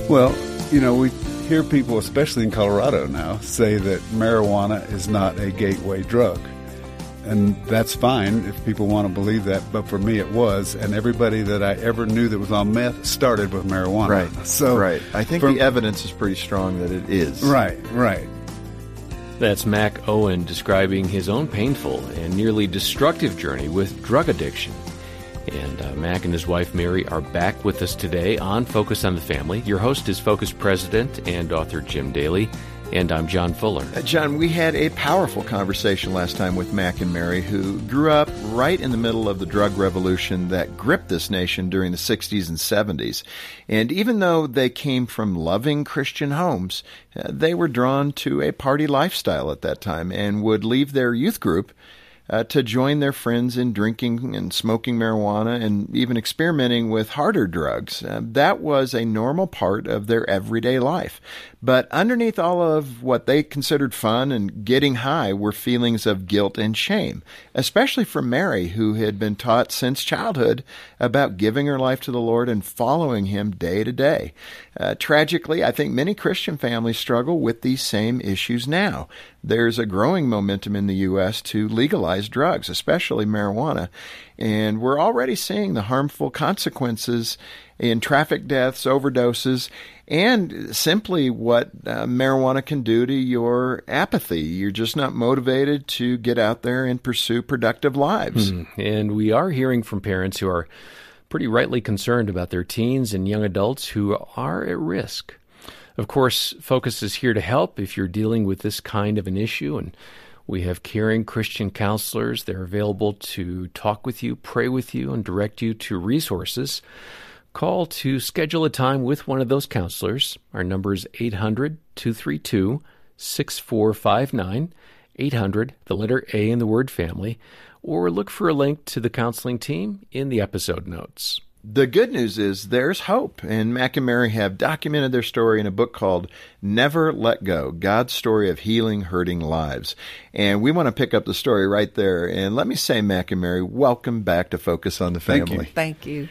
Well, we hear people, especially in Colorado now, say that marijuana is not a gateway drug. And that's fine if people want to believe that, but for me it was. And everybody that I ever knew that was on meth started with marijuana. Right. So right. I think the evidence is pretty strong that it is. Right, right. That's Mac Owen describing his own painful and nearly destructive journey with drug addiction. And Mac and his wife Mary are back with us today on Focus on the Family. Your host is Focus President and author Jim Daly, and I'm John Fuller. John, we had a powerful conversation last time with Mac and Mary, who grew up right in the middle of the drug revolution that gripped this nation during the 60s and 70s. And even though they came from loving Christian homes, they were drawn to a party lifestyle at that time and would leave their youth group to join their friends in drinking and smoking marijuana and even experimenting with harder drugs. That was a normal part of their everyday life. But underneath all of what they considered fun and getting high were feelings of guilt and shame, especially for Mary, who had been taught since childhood about giving her life to the Lord and following Him day to day. Tragically, I think many Christian families struggle with these same issues now. There's a growing momentum in the U.S. to legalize drugs, especially marijuana, and we're already seeing the harmful consequences in traffic deaths, overdoses, and simply what marijuana can do to your apathy. You're just not motivated to get out there and pursue productive lives. And we are hearing from parents who are pretty rightly concerned about their teens and young adults who are at risk. Of course, Focus is here to help if you're dealing with this kind of an issue, and we have caring Christian counselors. They're available to talk with you, pray with you, and direct you to resources. Call to schedule a time with one of those counselors. Our number is 800-232-6459, 800, the letter A in the word family, or look for a link to the counseling team in the episode notes. The good news is there's hope, and Mac and Mary have documented their story in a book called Never Let Go, God's Story of Healing Hurting Lives. And we want to pick up the story right there. And let me say, Mac and Mary, welcome back to Focus on the Family. Thank you.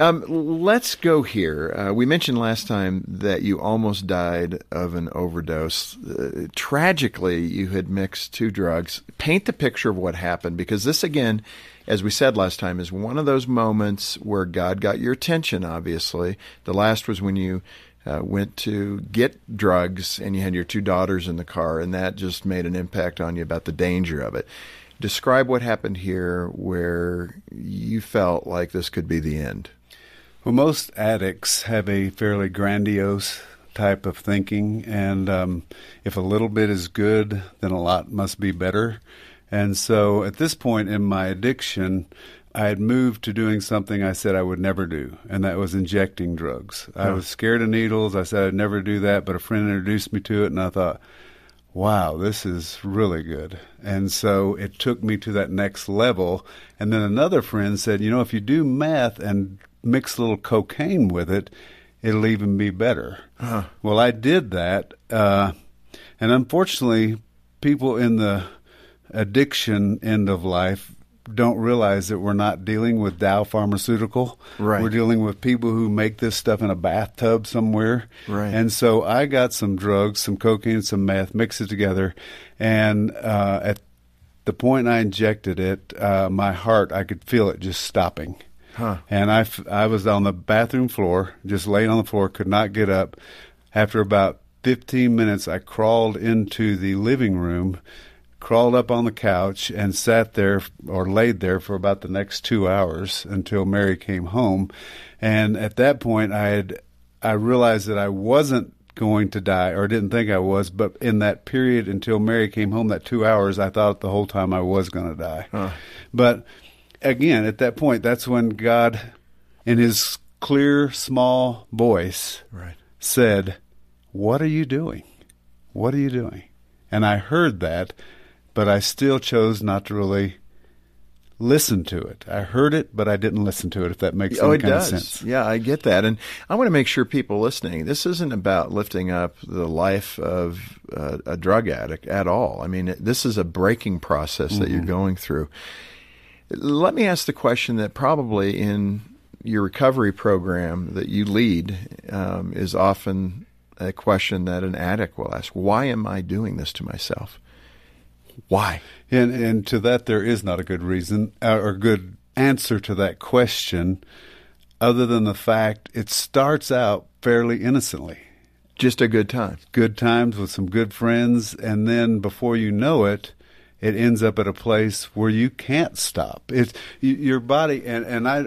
Let's go here. We mentioned last time that you almost died of an overdose. Tragically, you had mixed two drugs. Paint the picture of what happened, because this, again, as we said last time, is one of those moments where God got your attention, obviously. The last was when you went to get drugs and you had your two daughters in the car, and that just made an impact on you about the danger of it. Describe what happened here where you felt like this could be the end. Well, most addicts have a fairly grandiose type of thinking, and if a little bit is good, then a lot must be better. And so at this point in my addiction, I had moved to doing something I said I would never do, and that was injecting drugs. I was scared of needles. I said I'd never do that, but a friend introduced me to it, and I thought, wow, this is really good. And so it took me to that next level. And then another friend said, if you do meth and mix a little cocaine with it, it'll even be better. Well, I did that, and unfortunately, people in the addiction end of life don't realize that we're not dealing with Dow Pharmaceutical. Right. We're dealing with people who make this stuff in a bathtub somewhere. Right. And so I got some drugs, some cocaine, some meth, mixed it together, and at the point I injected it, my heart, I could feel it just stopping. And I was on the bathroom floor, just laying on the floor, could not get up. After about 15 minutes, I crawled into the living room, crawled up on the couch, and sat there or laid there for about the next 2 hours until Mary came home. And at that point, I realized that I wasn't going to die, or didn't think I was, but in that period until Mary came home, that 2 hours, I thought the whole time I was going to die. But again, at that point, that's when God, in His clear, small voice, said, "What are you doing? What are you doing?" And I heard that, but I still chose not to really listen to it. I heard it, but I didn't listen to it, if that makes any kind of sense. Yeah, I get that. And I want to make sure people listening, this isn't about lifting up the life of a drug addict at all. I mean, this is a breaking process that you're going through. Let me ask the question that probably in your recovery program that you lead is often a question that an addict will ask. Why am I doing this to myself? Why? And to that, there is not a good reason or good answer to that question, other than the fact it starts out fairly innocently. Just a good time. Good times with some good friends, and then before you know it, it ends up at a place where you can't stop. It's your body, and I.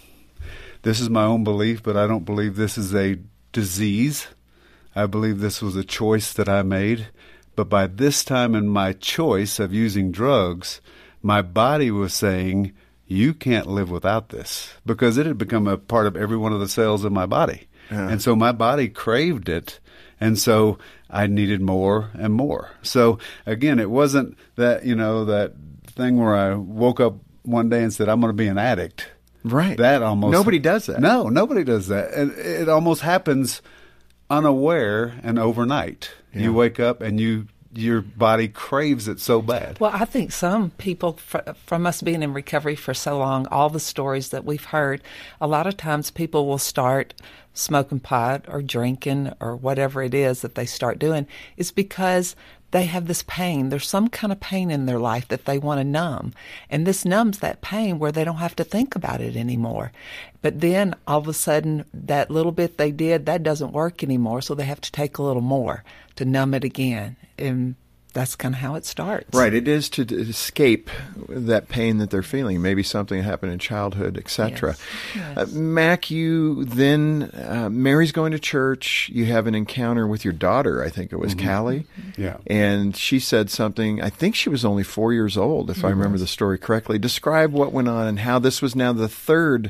This is my own belief, but I don't believe this is a disease. I believe this was a choice that I made. But by this time in my choice of using drugs, my body was saying, you can't live without this, because it had become a part of every one of the cells in my body. Yeah. And so my body craved it. And so I needed more and more. So again, it wasn't that, that thing where I woke up one day and said, I'm going to be an addict. Right. That almost. Nobody does that. No, nobody does that. And it almost happens unaware and overnight. Yeah. You wake up and your body craves it so bad. Well, I think some people, from us being in recovery for so long, all the stories that we've heard, a lot of times people will start smoking pot or drinking or whatever it is that they start doing is because they have this pain. There's some kind of pain in their life that they want to numb. And this numbs that pain where they don't have to think about it anymore. But then all of a sudden, that little bit they did, that doesn't work anymore. So they have to take a little more to numb it again. And that's kind of how it starts. Right. It is to escape that pain that they're feeling. Maybe something happened in childhood, etc. Yes. Mac, you then, Mary's going to church. You have an encounter with your daughter, I think it was Callie. Yeah. And she said something, I think she was only 4 years old, if I remember the story correctly. Describe what went on and how this was now the third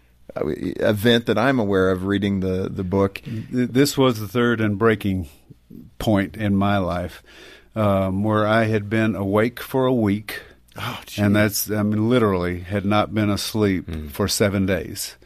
event that I'm aware of reading the book. This was the third and breaking point in my life. Where I had been awake for a week, and that's, literally had not been asleep for 7 days.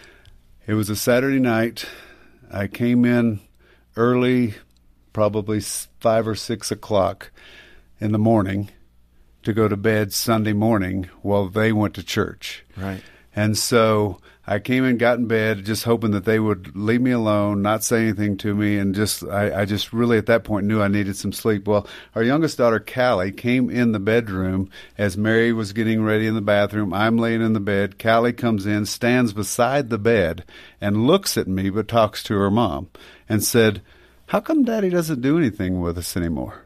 It was a Saturday night. I came in early, probably 5 or 6 o'clock in the morning to go to bed Sunday morning while they went to church. Right. And so I came and got in bed just hoping that they would leave me alone, not say anything to me, and I just really at that point knew I needed some sleep. Well, our youngest daughter, Callie, came in the bedroom as Mary was getting ready in the bathroom. I'm laying in the bed. Callie comes in, stands beside the bed, and looks at me but talks to her mom and said, how come Daddy doesn't do anything with us anymore?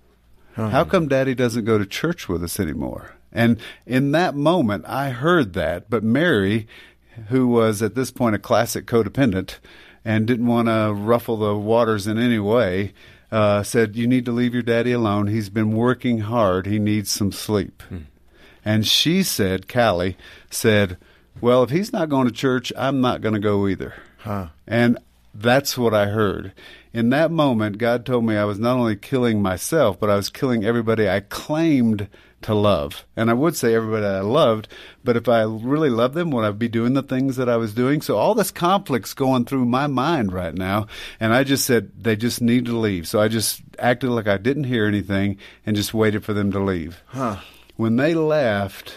How come Daddy doesn't go to church with us anymore? And in that moment, I heard that, but Mary, who was at this point a classic codependent and didn't want to ruffle the waters in any way, said, you need to leave your daddy alone. He's been working hard. He needs some sleep. And she said, Callie said, well, if he's not going to church, I'm not going to go either. And that's what I heard. In that moment, God told me I was not only killing myself, but I was killing everybody I claimed to love. And I would say everybody I loved, but if I really loved them, would I be doing the things that I was doing? So all this conflict's going through my mind right now, and I just said, they just need to leave. So I just acted like I didn't hear anything and just waited for them to leave. When they left,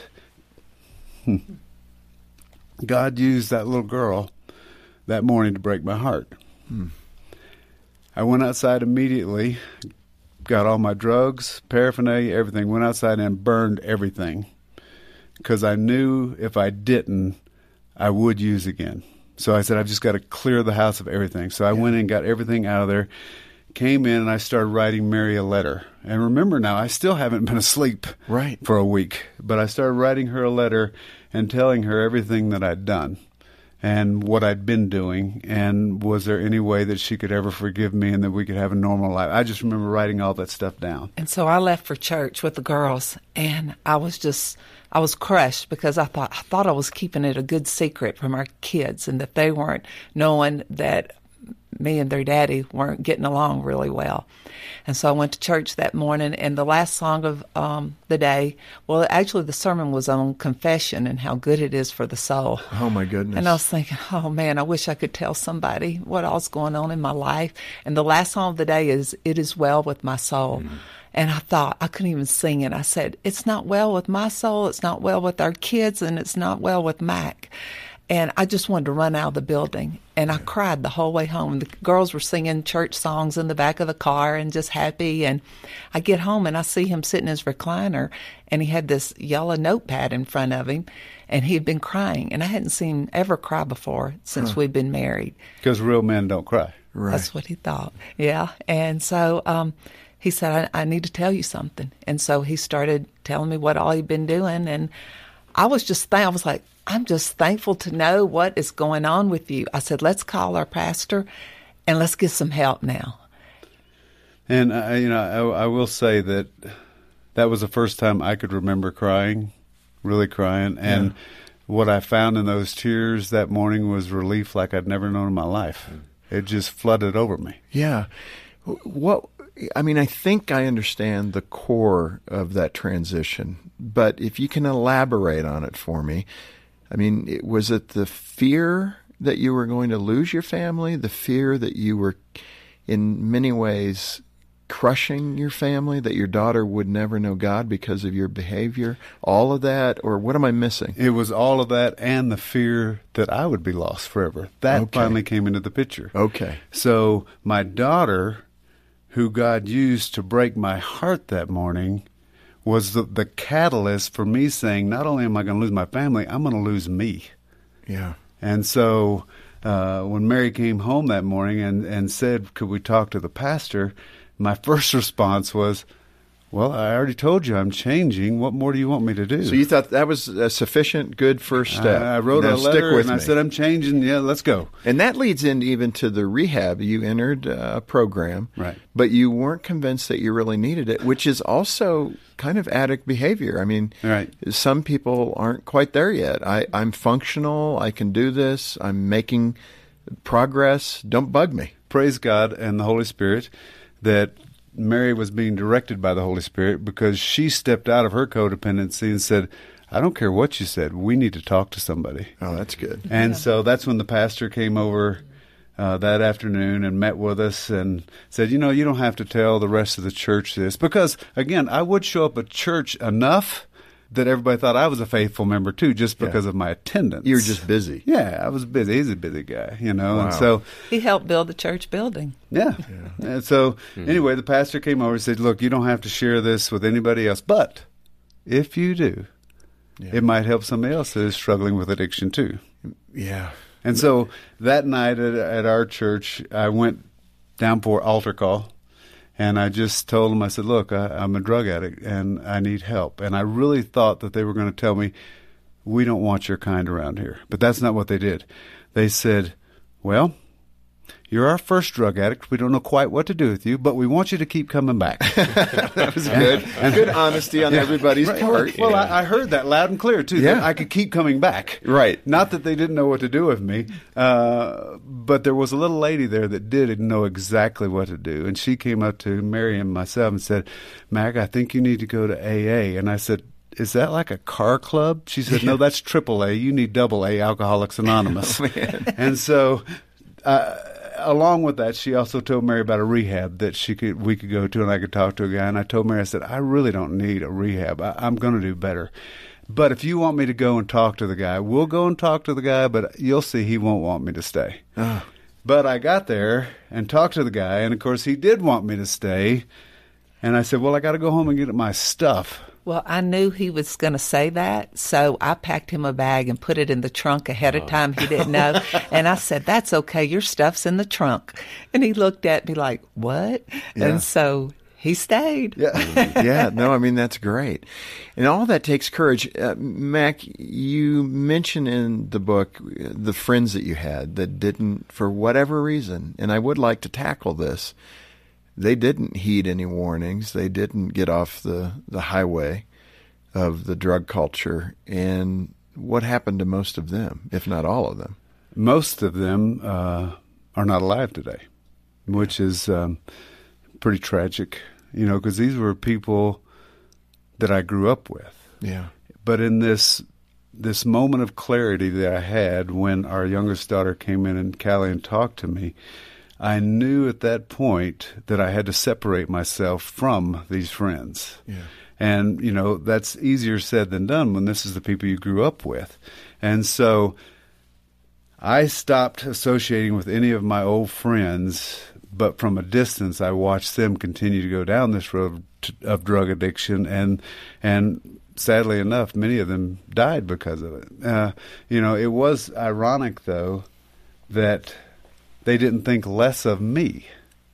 God used that little girl that morning to break my heart. I went outside immediately, got all my drugs, paraphernalia, everything, went outside and burned everything because I knew if I didn't, I would use again. So I said, I've just got to clear the house of everything. So I went in and got everything out of there, came in, and I started writing Mary a letter. And remember now, I still haven't been asleep for a week, but I started writing her a letter and telling her everything that I'd done and what I'd been doing, and was there any way that she could ever forgive me and that we could have a normal life. I just remember writing all that stuff down. And so I left for church with the girls, and I was crushed because I thought I was keeping it a good secret from our kids and that they weren't knowing that me and their daddy weren't getting along really well. And so I went to church that morning, and the last song of the day, well, actually the sermon was on confession and how good it is for the soul. Oh, my goodness. And I was thinking, oh, man, I wish I could tell somebody what all's going on in my life. And the last song of the day is, It Is Well With My Soul. And I thought, I couldn't even sing it. I said, it's not well with my soul, it's not well with our kids, and it's not well with Mac. And I just wanted to run out of the building. And I cried the whole way home. The girls were singing church songs in the back of the car and just happy. And I get home and I see him sitting in his recliner, and he had this yellow notepad in front of him, and he had been crying. And I hadn't seen him ever cry before since we'd been married. Because real men don't cry. Right. That's what he thought. Yeah. And so he said, I need to tell you something. And so he started telling me what all he'd been doing. And I was like, I'm just thankful to know what is going on with you. I said, let's call our pastor and let's get some help now. And, I will say that was the first time I could remember crying, really crying. And what I found in those tears that morning was relief like I'd never known in my life. It just flooded over me. Yeah. I think I understand the core of that transition, but if you can elaborate on it for me, was it the fear that you were going to lose your family, the fear that you were in many ways crushing your family, that your daughter would never know God because of your behavior, all of that, or what am I missing? It was all of that and the fear that I would be lost forever. That finally came into the picture. Okay. So my daughter, who God used to break my heart that morning, was the catalyst for me saying, not only am I going to lose my family, I'm going to lose me. Yeah. And so when Mary came home that morning and said, could we talk to the pastor, my first response was, well, I already told you I'm changing. What more do you want me to do? So you thought that was a sufficient, good first step. I wrote a letter and I said, I'm changing. Yeah, let's go. And that leads in even to the rehab. You entered a program, right? But you weren't convinced that you really needed it, which is also kind of addict behavior. Right. Some people aren't quite there yet. I'm functional. I can do this. I'm making progress. Don't bug me. Praise God and the Holy Spirit that Mary was being directed by the Holy Spirit, because she stepped out of her codependency and said, I don't care what you said. We need to talk to somebody. Oh, that's good. And so that's when the pastor came over that afternoon and met with us and said, you don't have to tell the rest of the church this. Because, again, I would show up at church enough that everybody thought I was a faithful member, too, just because of my attendance. You were just busy. Yeah, I was busy. He's a busy guy, Wow. And so he helped build the church building. Yeah. And so anyway, the pastor came over and said, look, you don't have to share this with anybody else, but if you do, it might help somebody else that is struggling with addiction, too. Yeah. And so that night at our church, I went down for altar call. And I just told them, I said, look, I'm a drug addict and I need help. And I really thought that they were going to tell me, we don't want your kind around here. But that's not what they did. They said, well, you're our first drug addict. We don't know quite what to do with you, but we want you to keep coming back. That was good. And good honesty on everybody's part. Well, I heard that loud and clear, too. Yeah. That I could keep coming back. Right. Not that they didn't know what to do with me, but there was a little lady there that did know exactly what to do. And she came up to Mary and myself and said, Mac, I think you need to go to AA. And I said, is that like a car club? She said, no, that's AAA. You need AA, Alcoholics Anonymous. Oh, man. And so along with that, she also told Mary about a rehab that we could go to and I could talk to a guy. And I told Mary, I said, I really don't need a rehab. I'm going to do better. But if you want me to go and talk to the guy, we'll go and talk to the guy, but you'll see he won't want me to stay. Oh. But I got there and talked to the guy, and of course he did want me to stay. And I said, well, I got to go home and get my stuff. Well, I knew he was going to say that, so I packed him a bag and put it in the trunk ahead of time. He didn't know. And I said, that's okay, your stuff's in the trunk. And he looked at me like, what? Yeah. And so he stayed. Yeah. Yeah, no, I mean, that's great. And all that takes courage. Mac, you mention in the book the friends that you had that didn't, for whatever reason, and I would like to tackle this, they didn't heed any warnings. They didn't get off the highway of the drug culture. And what happened to most of them, if not all of them? Most of them are not alive today, which is pretty tragic, because these were people that I grew up with. Yeah. But in this moment of clarity that I had when our youngest daughter came in and Callie and talked to me, I knew at that point that I had to separate myself from these friends. Yeah. And, that's easier said than done when this is the people you grew up with. And so I stopped associating with any of my old friends, but from a distance, I watched them continue to go down this road of drug addiction, and sadly enough, many of them died because of it. It was ironic, though, that they didn't think less of me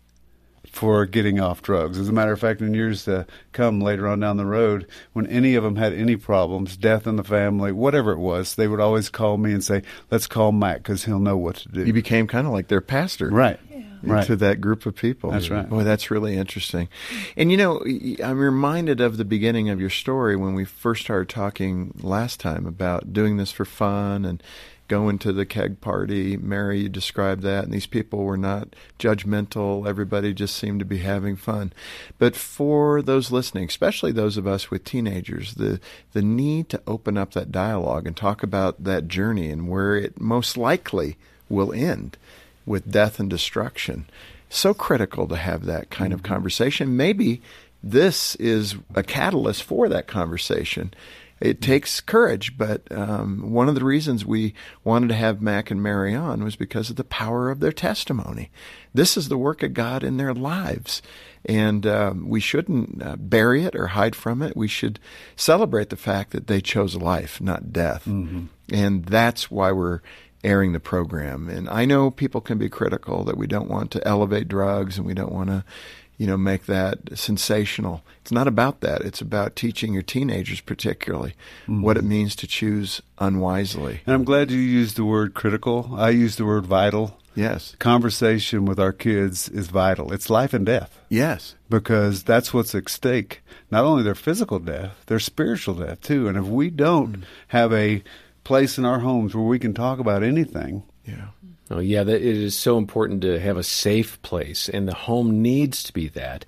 for getting off drugs. As a matter of fact, in years to come later on down the road, when any of them had any problems, death in the family, whatever it was, they would always call me and say, let's call Mac because he'll know what to do. You became kind of like their pastor. Right. Right. To that group of people. That's right. Boy, that's really interesting. And, I'm reminded of the beginning of your story when we first started talking last time about doing this for fun and going to the keg party. Mary, you described that, and these people were not judgmental. Everybody just seemed to be having fun. But for those listening, especially those of us with teenagers, the need to open up that dialogue and talk about that journey and where it most likely will end with death and destruction. So critical to have that kind of conversation. Maybe this is a catalyst for that conversation. It takes courage, but one of the reasons we wanted to have Mac and Mary on was because of the power of their testimony. This is the work of God in their lives, and we shouldn't bury it or hide from it. We should celebrate the fact that they chose life, not death, and that's why we're airing the program. And I know people can be critical that we don't want to elevate drugs and we don't want to, make that sensational. It's not about that. It's about teaching your teenagers particularly what it means to choose unwisely. And I'm glad you used the word critical. I used the word vital. Yes. Conversation with our kids is vital. It's life and death. Yes. Because that's what's at stake. Not only their physical death, their spiritual death too. And if we don't have a place in our homes where we can talk about anything. Yeah. Oh, yeah, it is so important to have a safe place, and the home needs to be that.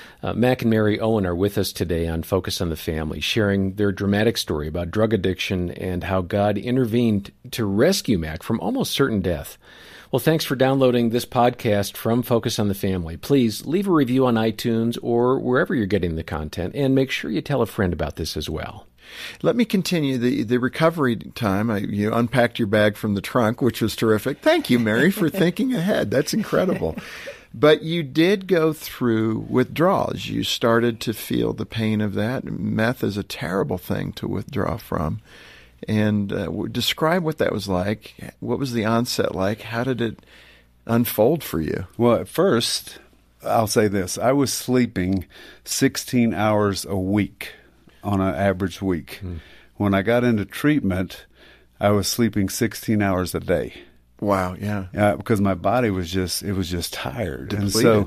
Mac and Mary Owen are with us today on Focus on the Family, sharing their dramatic story about drug addiction and how God intervened to rescue Mac from almost certain death. Well, thanks for downloading this podcast from Focus on the Family. Please leave a review on iTunes or wherever you're getting the content, and make sure you tell a friend about this as well. Let me continue the recovery time. You unpacked your bag from the trunk, which was terrific. Thank you, Mary, for thinking ahead. That's incredible. But you did go through withdrawals. You started to feel the pain of that. Meth is a terrible thing to withdraw from. And describe what that was like. What was the onset like? How did it unfold for you? Well, at first, I'll say this. I was sleeping 16 hours a week on an average week. When I got into treatment, I was sleeping 16 hours a day. Wow, yeah. Because my body was just tired. Depleted. And so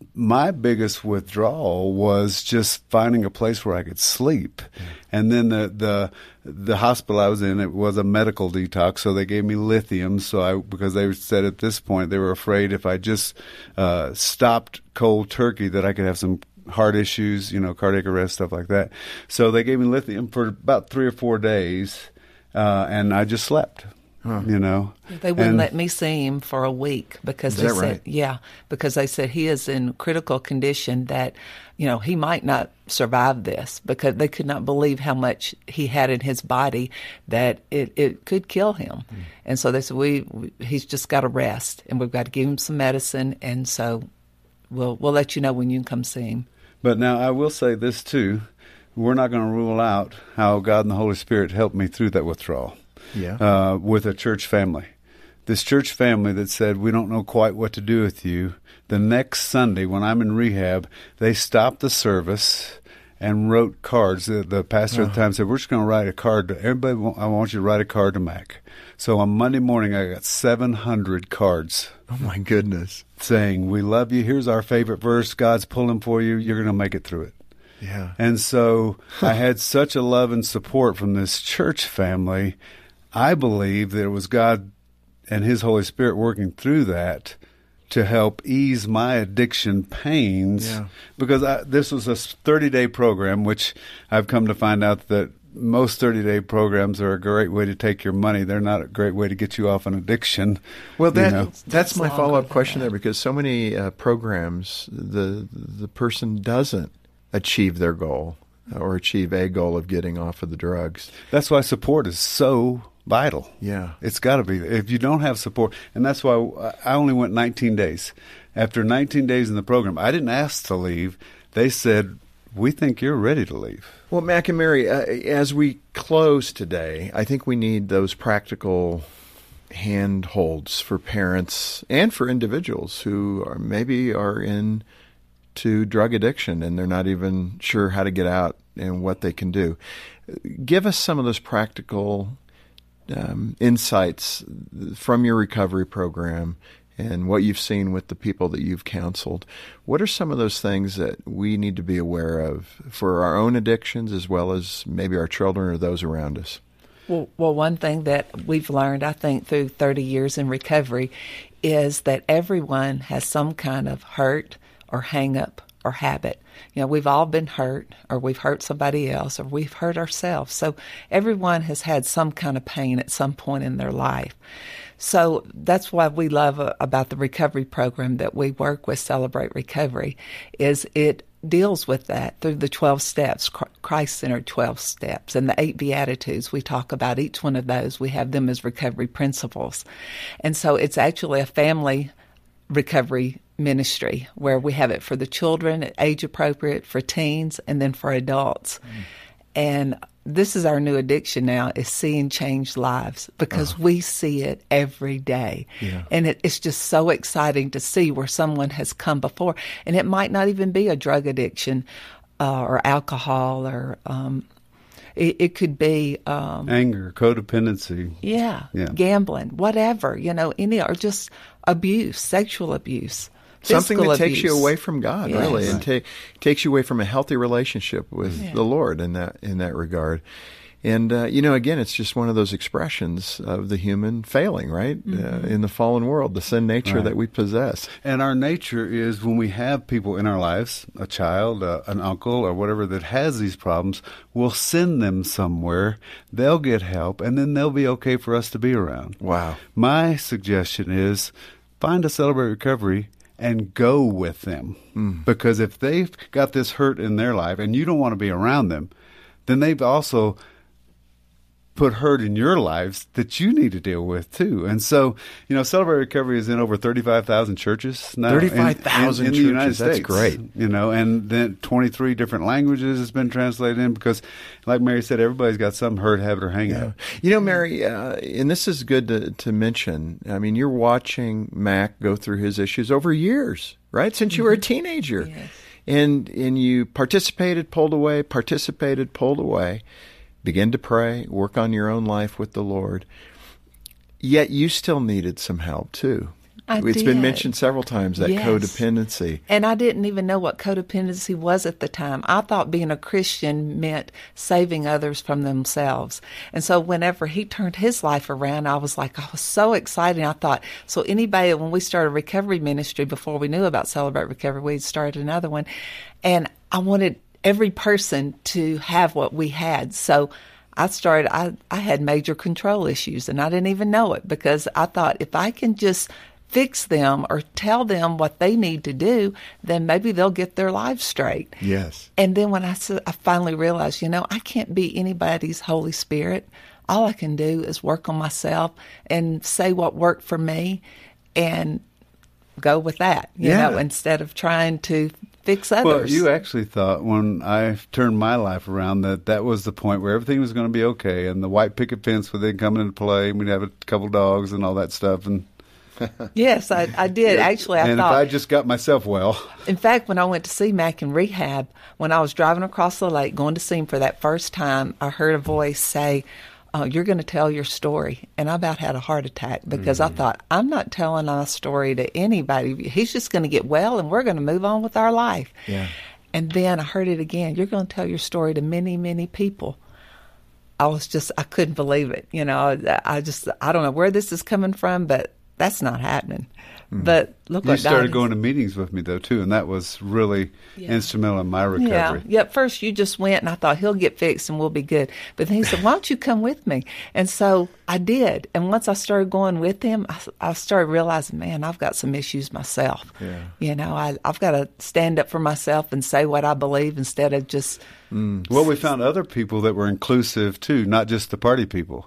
my biggest withdrawal was just finding a place where I could sleep. And then the hospital I was in, it was a medical detox, so they gave me lithium. Because they said at this point they were afraid if I just stopped cold turkey that I could have some heart issues, cardiac arrest, stuff like that. So they gave me lithium for about 3 or 4 days, and I just slept. They wouldn't let me see him for a week because they said, because they said he is in critical condition that, he might not survive this, because they could not believe how much he had in his body that it could kill him. And so they said, he's just got to rest, and we've got to give him some medicine, and so we'll let you know when you can come see him. But now I will say this too, we're not going to rule out how God and the Holy Spirit helped me through that withdrawal. Yeah. With a church family. This church family that said, we don't know quite what to do with you. The next Sunday when I'm in rehab, they stopped the service and wrote cards. The pastor at the time said, we're just going to write a card to everybody. I want you to write a card to Mac. So on Monday morning, I got 700 cards. Oh, my goodness. Saying, we love you. Here's our favorite verse. God's pulling for you. You're going to make it through it. Yeah. And so I had such a love and support from this church family. I believe that it was God and His Holy Spirit working through that to help ease my addiction pains. Yeah. Because this was a 30-day program, which I've come to find out that most 30-day programs are a great way to take your money. They're not a great way to get you off an addiction. Well, that's my follow-up question there, because so many programs, the person doesn't achieve their goal or achieve a goal of getting off of the drugs. That's why support is so vital. Yeah. It's got to be. If you don't have support, and that's why I only went 19 days. After 19 days in the program, I didn't ask to leave. They said, we think you're ready to leave. Well, Mac and Mary, as we close today, I think we need those practical handholds for parents and for individuals who maybe are into drug addiction and they're not even sure how to get out and what they can do. Give us some of those practical insights from your recovery program and what you've seen with the people that you've counseled. What are some of those things that we need to be aware of for our own addictions as well as maybe our children or those around us? Well, one thing that we've learned, I think, through 30 years in recovery is that everyone has some kind of hurt or hang-up or habit. You know, we've all been hurt, or we've hurt somebody else, or we've hurt ourselves. So everyone has had some kind of pain at some point in their life. So that's why we love about the recovery program that we work with, Celebrate Recovery, is it deals with that through the 12 steps, Christ-centered 12 steps, and the 8 Beatitudes. We talk about each one of those. We have them as recovery principles. And so it's actually a family recovery ministry where we have it for the children, age appropriate, for teens, and then for adults. And this is our new addiction now, is seeing changed lives, because we see it every day. Yeah. And it's just so exciting to see where someone has come before. And it might not even be a drug addiction or alcohol, or it could be Anger, codependency. Yeah, Yeah. gambling, whatever, any, or just abuse, sexual abuse. Something that physical takes you abuse. away from God, Yes. really, and takes you away from a healthy relationship with the Lord in that regard. And again, it's just one of those expressions of the human failing, right? In the fallen world, the sin nature that we possess. And our nature is, when we have people in our lives, a child, an uncle, or whatever that has these problems, we'll send them somewhere, they'll get help, and then they'll be okay for us to be around. Wow. My suggestion is find a Celebrate Recovery and go with them. Because if they've got this hurt in their life and you don't want to be around them, then they've also put hurt in your lives that you need to deal with too. And so, Celebrate Recovery is in over 35,000 churches now. 35,000 in the United churches. That's States. great. And then 23 different languages has been translated in, because, like Mary said, everybody's got some hurt, habit, or hang-up. Mary, and this is good to mention, I mean, you're watching Mac go through his issues over years, right? Since you were a teenager. Yes. And you participated, pulled away, begin to pray, work on your own life with the Lord. Yet you still needed some help too. It's been mentioned several times, that codependency. And I didn't even know what codependency was at the time. I thought being a Christian meant saving others from themselves. And so whenever he turned his life around, I was so excited. I thought, so anybody, when we started recovery ministry, before we knew about Celebrate Recovery, we started another one. And I wanted every person to have what we had. So I had major control issues, and I didn't even know it, because I thought, if I can just fix them or tell them what they need to do, then maybe they'll get their lives straight. Yes. And then when I finally realized, I can't be anybody's Holy Spirit. All I can do is work on myself and say what worked for me and go with that, you know, instead of trying to fix others. Well, you actually thought, when I turned my life around, that was the point where everything was going to be okay, and the white picket fence would then come into play, and we'd have a couple dogs and all that stuff. And yes, I did. Actually, I thought. And if I just got myself well. In fact, when I went to see Mac in rehab, when I was driving across the lake, going to see him for that first time, I heard a voice say, "You're going to tell your story." And I about had a heart attack, because I thought, I'm not telling a story to anybody. He's just going to get well, and we're going to move on with our life. Yeah. And then I heard it again. You're going to tell your story to many, many people. I couldn't believe it. I don't know where this is coming from, but that's not happening. But look what God You started going to meetings with me, though, too, and that was really instrumental in my recovery. Yeah. At first you just went, and I thought, he'll get fixed and we'll be good. But then he said, why don't you come with me? And so I did. And once I started going with him, I started realizing, man, I've got some issues myself. Yeah. I've got to stand up for myself and say what I believe instead of just... Well, we found other people that were inclusive, too, not just the party people.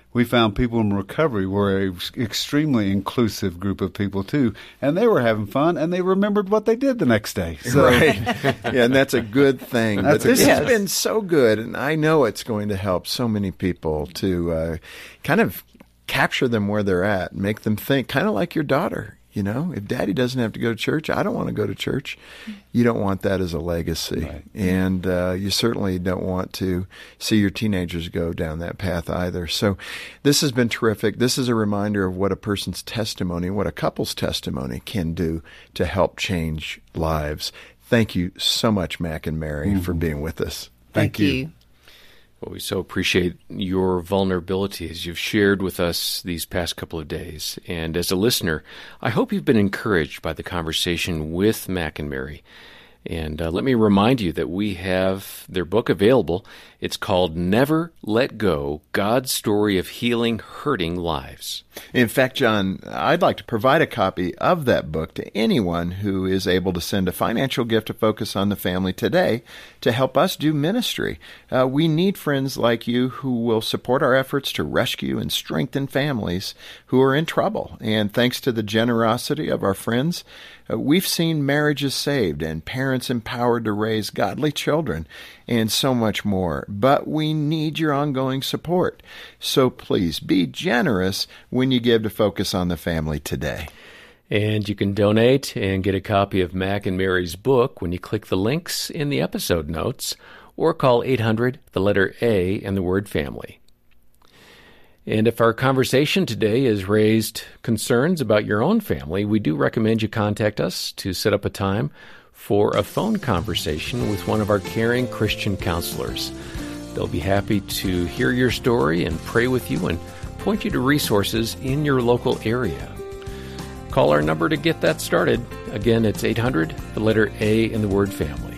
we found people in recovery were an extremely inclusive group of people too, and they were having fun, and they remembered what they did the next day. So. Right. Yeah, and that's a good thing. But this has been so good, and I know it's going to help so many people to kind of capture them where they're at, make them think, kind of like your daughter. You know, if Daddy doesn't have to go to church, I don't want to go to church. You don't want that as a legacy. Right. And you certainly don't want to see your teenagers go down that path either. So this has been terrific. This is a reminder of what a person's testimony, what a couple's testimony can do to help change lives. Thank you so much, Mac and Mary, for being with us. Thank you. Well, we so appreciate your vulnerability as you've shared with us these past couple of days. And as a listener, I hope you've been encouraged by the conversation with Mac and Mary. And let me remind you that we have their book available. It's called Never Let Go, God's Story of Healing Hurting Lives. In fact, John, I'd like to provide a copy of that book to anyone who is able to send a financial gift to Focus on the Family today to help us do ministry. We need friends like you who will support our efforts to rescue and strengthen families who are in trouble. And thanks to the generosity of our friends, we've seen marriages saved and parents empowered to raise godly children and so much more. But we need your ongoing support. So please be generous when you give to Focus on the Family today. And you can donate and get a copy of Mac and Mary's book when you click the links in the episode notes or call 800, the letter A, and the word family. And if our conversation today has raised concerns about your own family, we do recommend you contact us to set up a time for a phone conversation with one of our caring Christian counselors. They'll be happy to hear your story and pray with you and point you to resources in your local area. Call our number to get that started. Again, it's 800, the letter A, and the word family.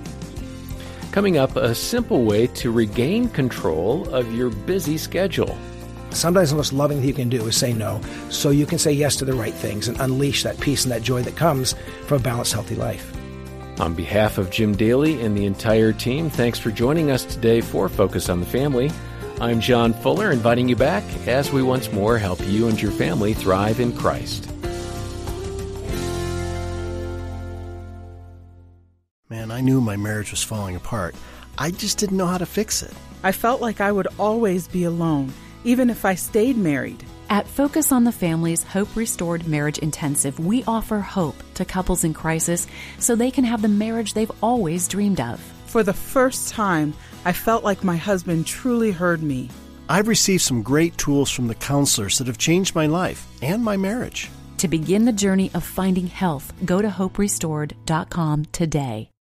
Coming up, a simple way to regain control of your busy schedule. Sometimes the most loving thing you can do is say no, so you can say yes to the right things and unleash that peace and that joy that comes from a balanced, healthy life. On behalf of Jim Daly and the entire team, thanks for joining us today for Focus on the Family. I'm John Fuller, inviting you back as we once more help you and your family thrive in Christ. Man, I knew my marriage was falling apart. I just didn't know how to fix it. I felt like I would always be alone, even if I stayed married. At Focus on the Family's Hope Restored Marriage Intensive, we offer hope to couples in crisis so they can have the marriage they've always dreamed of. For the first time, I felt like my husband truly heard me. I've received some great tools from the counselors that have changed my life and my marriage. To begin the journey of finding health, go to hoperestored.com today.